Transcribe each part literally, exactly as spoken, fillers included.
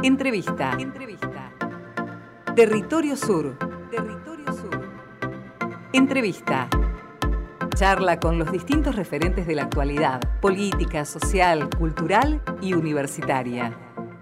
Entrevista. Entrevista. Territorio Sur. Territorio Sur. Entrevista. Charla con los distintos referentes de la actualidad, política, social, cultural y universitaria.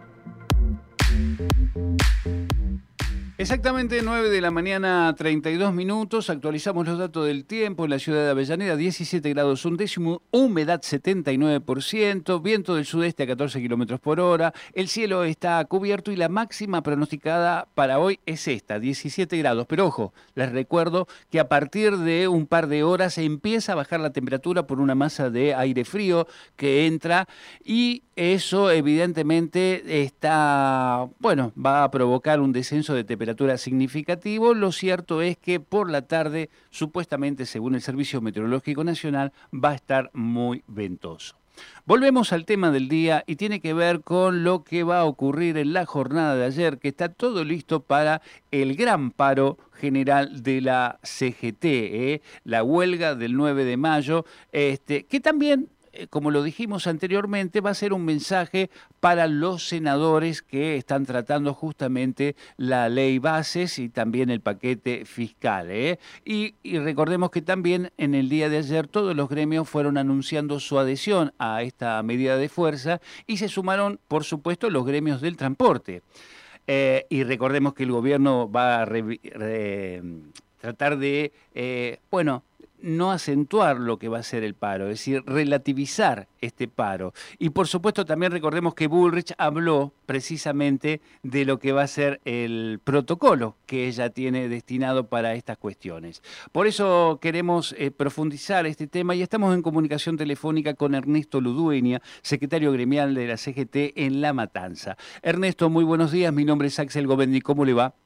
Exactamente nueve de la mañana, treinta y dos minutos. Actualizamos los datos del tiempo en la ciudad de Avellaneda. diecisiete grados un décimo, humedad setenta y nueve por ciento, viento del sudeste a catorce kilómetros por hora. El cielo está cubierto y la máxima pronosticada para hoy es esta, diecisiete grados. Pero ojo, les recuerdo que a partir de un par de horas empieza a bajar la temperatura por una masa de aire frío que entra y eso evidentemente está, bueno, va a provocar un descenso de temperatura significativo. Lo cierto es que por la tarde, supuestamente, según el Servicio Meteorológico Nacional, va a estar muy ventoso. Volvemos al tema del día y tiene que ver con lo que va a ocurrir en la jornada de ayer, que está todo listo para el gran paro general de la C G T, ¿eh? La huelga del nueve de mayo, este, que también, como lo dijimos anteriormente, va a ser un mensaje para los senadores que están tratando justamente la ley bases y también el paquete fiscal, ¿eh? Y, y recordemos que también en el día de ayer todos los gremios fueron anunciando su adhesión a esta medida de fuerza y se sumaron, por supuesto, los gremios del transporte. Eh, y recordemos que el gobierno va a re, re, tratar de, eh, bueno, no acentuar lo que va a ser el paro, es decir, relativizar este paro. Y por supuesto también recordemos que Bullrich habló precisamente de lo que va a ser el protocolo que ella tiene destinado para estas cuestiones. Por eso queremos eh, profundizar este tema y estamos en comunicación telefónica con Ernesto Ludueña, secretario gremial de la C G T en La Matanza. Ernesto, muy buenos días, mi nombre es Axel Govendi, ¿cómo le va?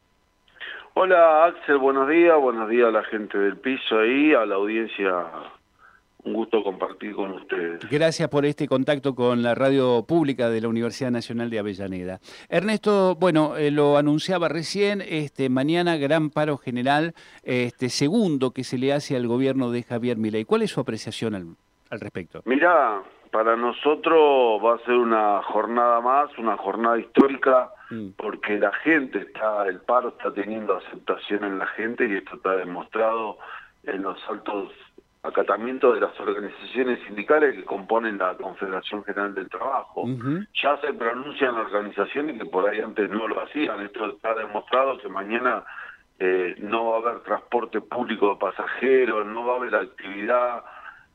Hola Axel, buenos días, buenos días a la gente del piso ahí, a la audiencia, un gusto compartir con ustedes. Gracias por este contacto con la radio pública de la Universidad Nacional de Avellaneda. Ernesto, bueno, eh, lo anunciaba recién, este, mañana gran paro general, este, segundo que se le hace al gobierno de Javier Milei. ¿Cuál es su apreciación al, al respecto? Mirá, para nosotros va a ser una jornada más, una jornada histórica, porque la gente está, el paro está teniendo aceptación en la gente y esto está demostrado en los altos acatamientos de las organizaciones sindicales que componen la Confederación General del Trabajo. Uh-huh. Ya se pronuncian organizaciones que por ahí antes no lo hacían. Esto está demostrado que mañana eh, no va a haber transporte público de pasajeros, no va a haber actividad,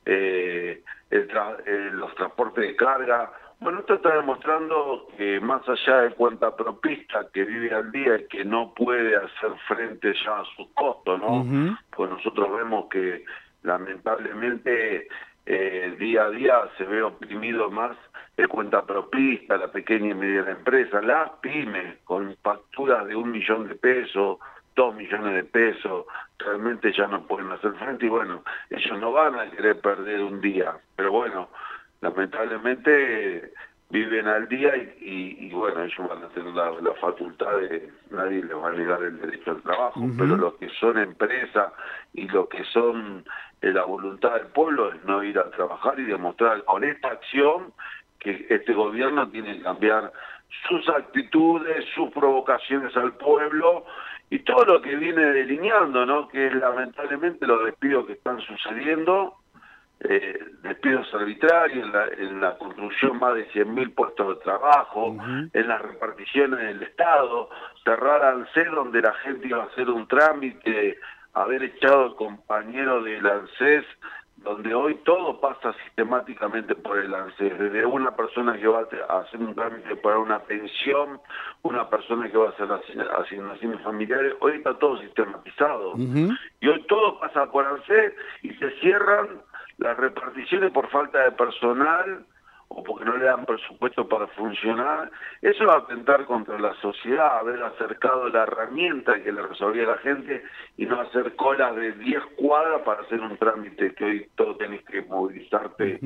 eh, el tra eh, los transportes de carga. Bueno, esto está demostrando que más allá de cuentapropista que vive al día y que no puede hacer frente ya a sus costos, ¿no? Uh-huh. Pues nosotros vemos que lamentablemente eh, día a día se ve oprimido más el cuentapropista, la pequeña y mediana empresa, las pymes con facturas de un millón de pesos, dos millones de pesos, realmente ya no pueden hacer frente y bueno, ellos no van a querer perder un día, pero bueno, lamentablemente viven al día y, y, y bueno, ellos van a tener la, la facultad de, nadie les va a negar el derecho al trabajo, uh-huh. Pero los que son empresas y los que son eh, la voluntad del pueblo es no ir a trabajar y demostrar con esta acción que este gobierno tiene que cambiar sus actitudes, sus provocaciones al pueblo y todo lo que viene delineando, ¿no? Que es lamentablemente los despidos que están sucediendo. Eh, despidos arbitrarios, en la, en la construcción más de cien mil puestos de trabajo, uh-huh. En las reparticiones del Estado, cerrar ANSES donde la gente iba a hacer un trámite, haber echado al compañero del ANSES, donde hoy todo pasa sistemáticamente por el ANSES, desde una persona que va a hacer un trámite para una pensión, una persona que va a hacer asignaciones familiares, hoy está todo sistematizado, uh-huh. Y hoy todo pasa por ANSES y se cierran las reparticiones por falta de personal o porque no le dan presupuesto para funcionar. Eso va a atentar contra la sociedad, haber acercado la herramienta que le resolvía a la gente y no hacer colas de diez cuadras para hacer un trámite que hoy todo tenés que movilizarte uh-huh.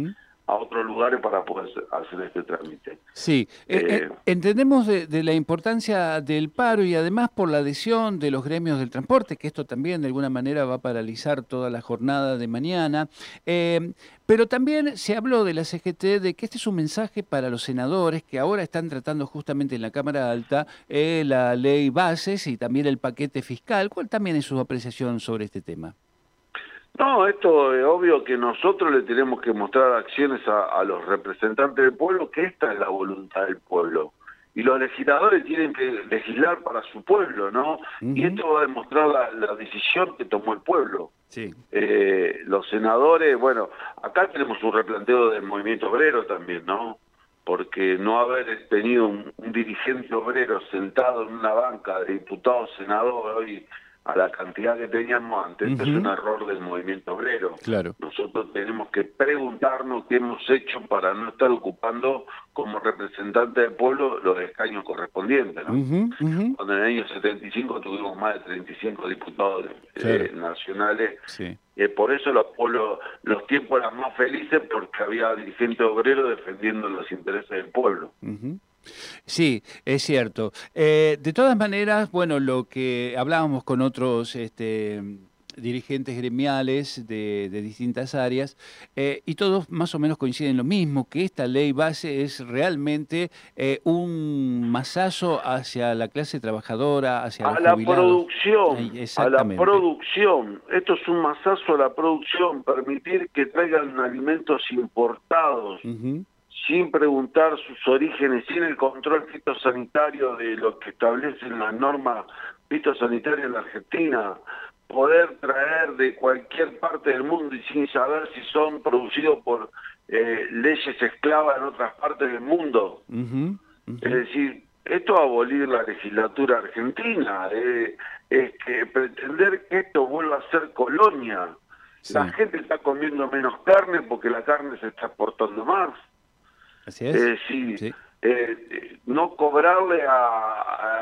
a otros lugares para poder hacer este trámite. Sí, eh, eh, entendemos de, de la importancia del paro y además por la adhesión de los gremios del transporte, que esto también de alguna manera va a paralizar toda la jornada de mañana, eh, pero también se habló de la C G T de que este es un mensaje para los senadores que ahora están tratando justamente en la Cámara Alta eh, la ley bases y también el paquete fiscal. ¿Cuál también es su apreciación sobre este tema? No, esto es obvio que nosotros le tenemos que mostrar acciones a, a los representantes del pueblo, que esta es la voluntad del pueblo. Y los legisladores tienen que legislar para su pueblo, ¿no? Uh-huh. Y esto va a demostrar la, la decisión que tomó el pueblo. Sí. Eh, los senadores, bueno, acá tenemos un replanteo del movimiento obrero también, ¿no? Porque no haber tenido un, un dirigente obrero sentado en una banca de diputados, senadores, hoy a la cantidad que teníamos antes, uh-huh. es un error del movimiento obrero. Claro. Nosotros tenemos que preguntarnos qué hemos hecho para no estar ocupando como representantes del pueblo los escaños correspondientes, ¿no? Uh-huh, uh-huh. Cuando en el año setenta y cinco tuvimos más de treinta y cinco diputados claro. eh, nacionales, sí. eh, por eso los, los, los tiempos eran más felices porque había dirigentes obreros defendiendo los intereses del pueblo. Uh-huh. Sí, es cierto. Eh, de todas maneras, bueno, lo que hablábamos con otros este, dirigentes gremiales de, de distintas áreas, eh, y todos más o menos coinciden en lo mismo, que esta ley base es realmente eh, un masazo hacia la clase trabajadora, hacia los a la jubilados. producción, Ay, a la producción. Esto es un masazo a la producción, permitir que traigan alimentos importados. Uh-huh. Sin preguntar sus orígenes, sin el control fitosanitario de lo que establecen las normas fitosanitarias en la Argentina, poder traer de cualquier parte del mundo y sin saber si son producidos por eh, leyes esclavas en otras partes del mundo. Uh-huh, uh-huh. Es decir, esto va a abolir la legislatura argentina, eh, es que pretender que esto vuelva a ser colonia. Sí. La gente está comiendo menos carne porque la carne se está exportando más. Así es. Eh, sí, sí. Eh, no cobrarle a,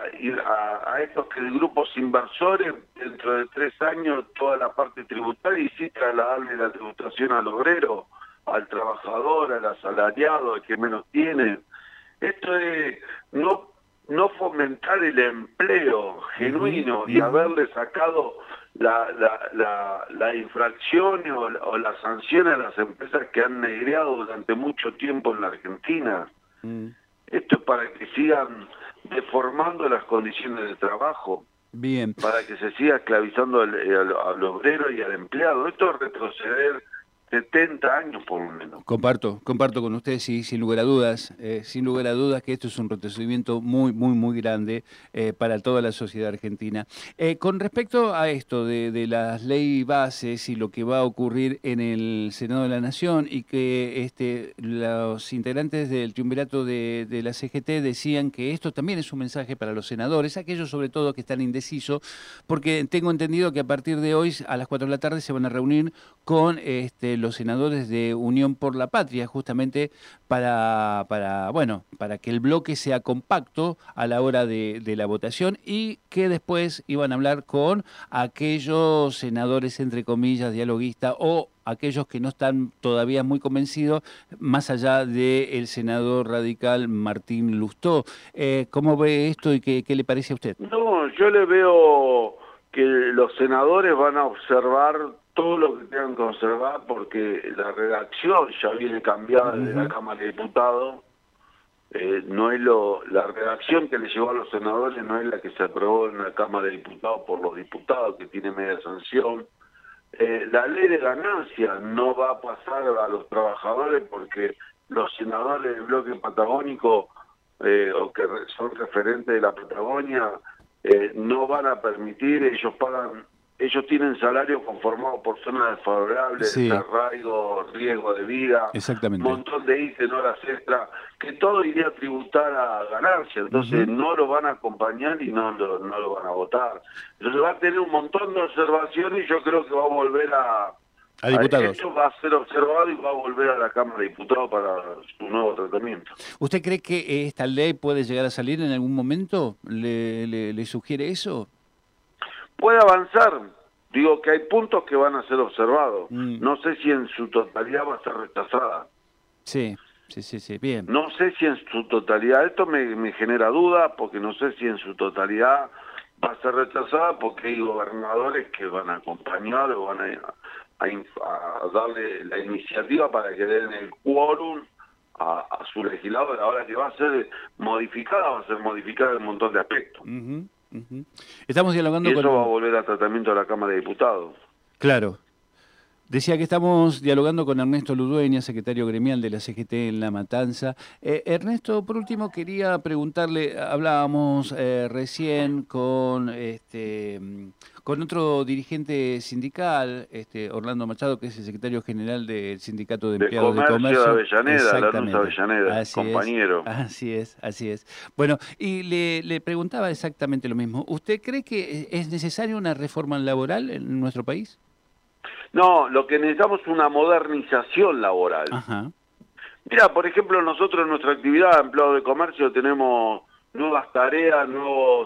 a, a estos grupos inversores dentro de tres años toda la parte tributaria y sí trasladarle la tributación al obrero, al trabajador, al asalariado, al que menos tiene. Esto es no, no fomentar el empleo genuino uh-huh. y haberle sacado la, la, la, la infracción o, o las sanciones a las empresas que han negreado durante mucho tiempo en la Argentina. Mm. Esto es para que sigan deformando las condiciones de trabajo. Bien. Para que se siga esclavizando al, al, al obrero y al empleado. Esto es retroceder setenta años por lo menos. Comparto, comparto con usted, sí, sin lugar a dudas, eh, sin lugar a dudas que esto es un retrocedimiento muy, muy, muy grande eh, para toda la sociedad argentina. Eh, con respecto a esto de, de las leyes bases y lo que va a ocurrir en el Senado de la Nación y que este, los integrantes del triunvirato de, de la C G T decían que esto también es un mensaje para los senadores, aquellos sobre todo que están indecisos, porque tengo entendido que a partir de hoy a las cuatro de la tarde se van a reunir con este, los senadores de Unión por la Patria, justamente para, para, bueno, para que el bloque sea compacto a la hora de, de la votación y que después iban a hablar con aquellos senadores, entre comillas, dialoguistas o aquellos que no están todavía muy convencidos, más allá del senador radical Martín Lustó. Eh, ¿Cómo ve esto y qué, qué le parece a usted? No, yo le veo que los senadores van a observar todo lo que tengan que observar porque la redacción ya viene cambiada uh-huh. de la Cámara de Diputados. Eh, no es lo la redacción que le llegó a los senadores no es la que se aprobó en la Cámara de Diputados por los diputados, que tiene media sanción. Eh, la ley de ganancia no va a pasar a los trabajadores porque los senadores del bloque patagónico eh, o que son referentes de la Patagonia eh, no van a permitir, ellos pagan, ellos tienen salario conformado por zonas desfavorables, sí. arraigo, riesgo de vida, exactamente. Un montón de ítems, horas extra, que todo iría a tributar a ganancia, entonces uh-huh. no lo van a acompañar y no lo, no lo van a votar. Entonces va a tener un montón de observaciones y yo creo que va a volver a... A diputados. Esto va a ser observado y va a volver a la Cámara de Diputados para su nuevo tratamiento. ¿Usted cree que esta ley puede llegar a salir en algún momento? ¿Le, le, le sugiere eso? Puede avanzar. Digo que hay puntos que van a ser observados. Mm. No sé si en su totalidad va a ser rechazada. Sí, sí, sí, sí, bien. No sé si en su totalidad, esto me, me genera duda, porque no sé si en su totalidad va a ser rechazada, porque hay gobernadores que van a acompañar o van a, a, a darle la iniciativa para que den el quórum a, a su legislador. Ahora que va a ser modificada, va a ser modificada en un montón de aspectos. Uh-huh, uh-huh. Estamos dialogando Y eso con... va a volver a tratamiento de la Cámara de Diputados. Claro. Decía que estamos dialogando con Ernesto Ludueña, secretario gremial de la C G T en La Matanza. Eh, Ernesto, por último, quería preguntarle, hablábamos eh, recién con este con otro dirigente sindical, este Orlando Machado, que es el secretario general del Sindicato de Empleados de Comercio. De Avellaneda, Exactamente. Lanús Avellaneda, Así compañero. Es, así es, así es. Bueno, y le, le preguntaba exactamente lo mismo. ¿Usted cree que es necesaria una reforma laboral en nuestro país? No, lo que necesitamos es una modernización laboral. Ajá. Mira, por ejemplo, nosotros en nuestra actividad, empleados de comercio, tenemos nuevas tareas, nuevos...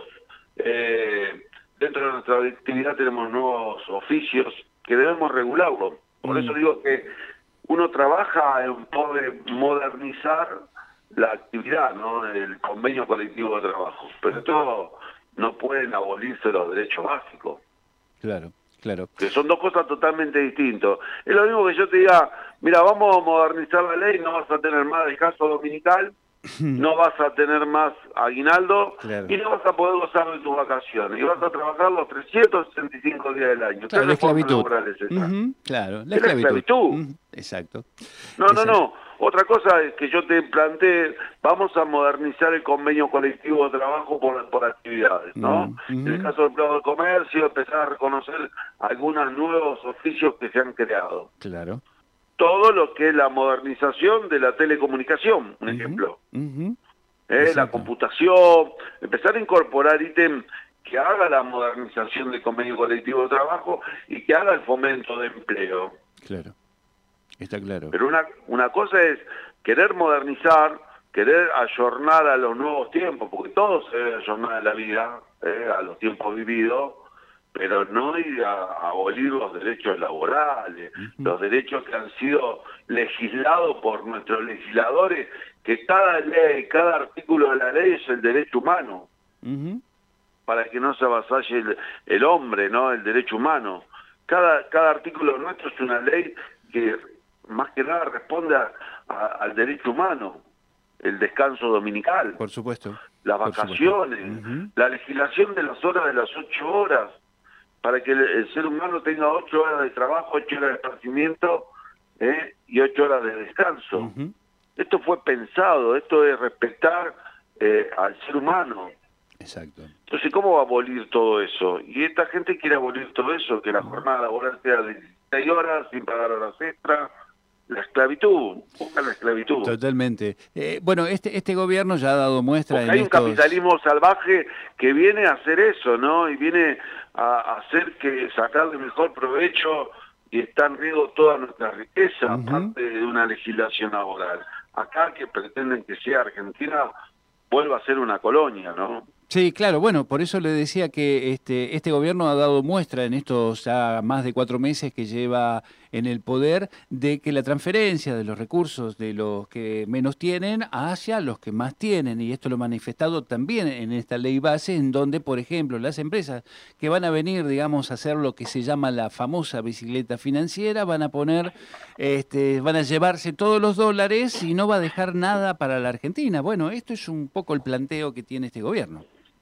Eh, dentro de nuestra actividad tenemos nuevos oficios que debemos regularlo. Por mm. eso digo que uno trabaja en poder modernizar la actividad, ¿no? El convenio colectivo de trabajo. Pero esto no pueden abolirse los derechos básicos. Claro. Claro. Que son dos cosas totalmente distintas. Es lo mismo que yo te diga, mira, vamos a modernizar la ley, no vas a tener más descanso dominical, no vas a tener más aguinaldo, claro, y no vas a poder gozar de tus vacaciones. Y vas a trabajar los trescientos sesenta y cinco días del año. Claro, la esclavitud. Uh-huh, claro, la esclavitud. La esclavitud. Uh-huh. Exacto. No, Exacto. no, no. Otra cosa es que yo te planteé, vamos a modernizar el convenio colectivo de trabajo por, por actividades, ¿no? Uh-huh. En el caso del empleado de comercio, empezar a reconocer algunos nuevos oficios que se han creado. Claro. Todo lo que es la modernización de la telecomunicación, un uh-huh. ejemplo. Uh-huh. Eh, la computación, empezar a incorporar ítems que haga la modernización del convenio colectivo de trabajo y que haga el fomento de empleo. Claro. Está claro. Pero una, una cosa es querer modernizar, querer ayornar a los nuevos tiempos, porque todo se debe ayornar a la vida, eh, a los tiempos vividos, pero no ir a, a abolir los derechos laborales, uh-huh. los derechos que han sido legislados por nuestros legisladores, que cada ley, cada artículo de la ley es el derecho humano, uh-huh. para que no se avasalle el, el hombre, ¿no? El derecho humano. Cada, cada artículo nuestro es una ley que más que nada responde a, a, al derecho humano, el descanso dominical, por supuesto, las vacaciones, uh-huh. la legislación de las horas de las ocho horas, para que el, el ser humano tenga ocho horas de trabajo, ocho horas de esparcimiento ¿eh? y ocho horas de descanso. Uh-huh. Esto fue pensado, esto es respetar eh, al ser humano. Exacto. Entonces, ¿cómo va a abolir todo eso? Y esta gente quiere abolir todo eso, que la jornada laboral sea de dieciséis horas sin pagar horas extras. La esclavitud, busca la esclavitud. Totalmente. Eh, bueno, este este gobierno ya ha dado muestra en hay estos... un capitalismo salvaje que viene a hacer eso, ¿no? Y viene a, a hacer que sacarle mejor provecho y está en riesgo toda nuestra riqueza, uh-huh. aparte de una legislación laboral. Acá que pretenden que sea Argentina vuelva a ser una colonia, ¿no? Sí, claro, bueno, por eso le decía que este este gobierno ha dado muestra en estos ya más de cuatro meses que lleva en el poder de que la transferencia de los recursos de los que menos tienen hacia los que más tienen, y esto lo ha manifestado también en esta ley base, en donde, por ejemplo, las empresas que van a venir, digamos, a hacer lo que se llama la famosa bicicleta financiera, van a poner, este, van a llevarse todos los dólares y no va a dejar nada para la Argentina. Bueno, esto es un poco el planteo que tiene este gobierno.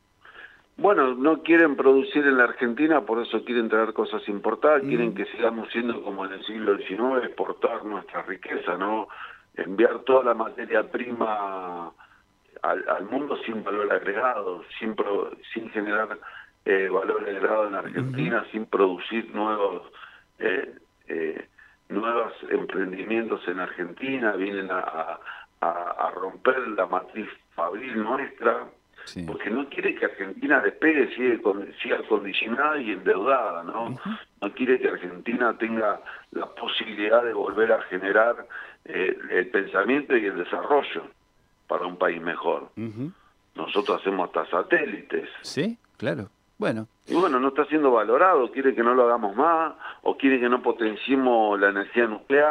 Bueno, no quieren producir en la Argentina, por eso quieren traer cosas importadas, mm. quieren que sigamos siendo como en el siglo diecinueve, exportar nuestra riqueza, ¿no? Enviar toda la materia prima al, al mundo sin valor agregado, sin, pro, sin generar eh, valor agregado en la Argentina, mm. sin producir nuevos eh, eh, nuevos emprendimientos en Argentina, vienen a, a, a romper la matriz fabril nuestra. Sí. Porque no quiere que Argentina despegue, sigue, siga condicionada y endeudada, ¿no? Uh-huh. No quiere que Argentina tenga la posibilidad de volver a generar eh, el pensamiento y el desarrollo para un país mejor. Uh-huh. Nosotros hacemos hasta satélites. Sí, claro. Bueno. Y bueno, no está siendo valorado, quiere que no lo hagamos más, o quiere que no potenciemos la energía nuclear,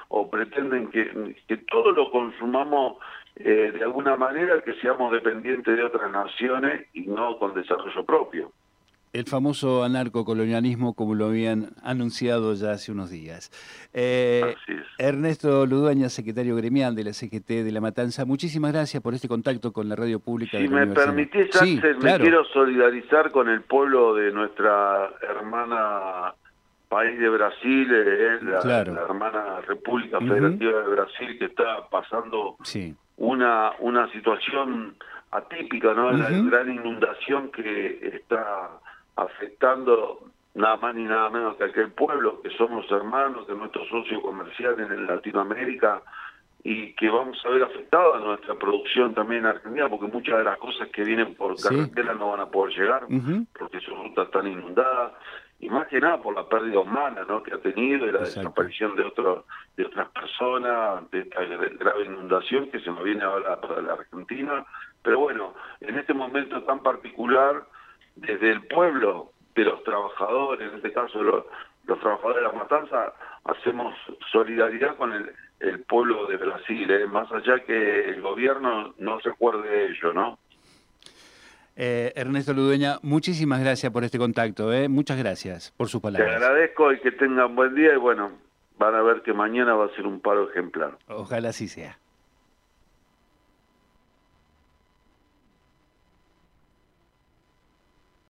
o pretenden que, que todo lo consumamos eh, de alguna manera, que seamos dependientes de otras naciones y no con desarrollo propio. El famoso anarcocolonialismo, como lo habían anunciado ya hace unos días. Eh, Así es. Ernesto Ludueña, secretario gremial de la C G T de La Matanza, muchísimas gracias por este contacto con la radio pública Si de la me Universidad. permitís, Sí, Axel, claro. me quiero solidarizar con el pueblo de nuestra hermana país de Brasil, eh, la, Claro. la hermana República Uh-huh. Federativa de Brasil, que está pasando sí. una, una situación atípica, ¿no? Uh-huh. La gran inundación que está afectando nada más ni nada menos que aquel pueblo, que somos hermanos, que nuestros socios comerciales en Latinoamérica, y que vamos a ver afectada nuestra producción también en Argentina, porque muchas de las cosas que vienen por carretera sí. no van a poder llegar, uh-huh. porque sus rutas están inundadas, y más que nada por la pérdida humana, ¿no?, que ha tenido, y la Exacto. desaparición de otro, de otras personas, de esta grave inundación que se nos viene ahora para la Argentina. Pero bueno, en este momento tan particular, desde el pueblo de los trabajadores, en este caso los, los trabajadores de La Matanza, hacemos solidaridad con el, el pueblo de Brasil, ¿eh? Más allá que el gobierno no se acuerde de ello, ¿no? Eh, Ernesto Ludueña, muchísimas gracias por este contacto, ¿eh? Muchas gracias por sus palabras. Te agradezco y que tengan buen día, y bueno, van a ver que mañana va a ser un paro ejemplar. Ojalá así sea.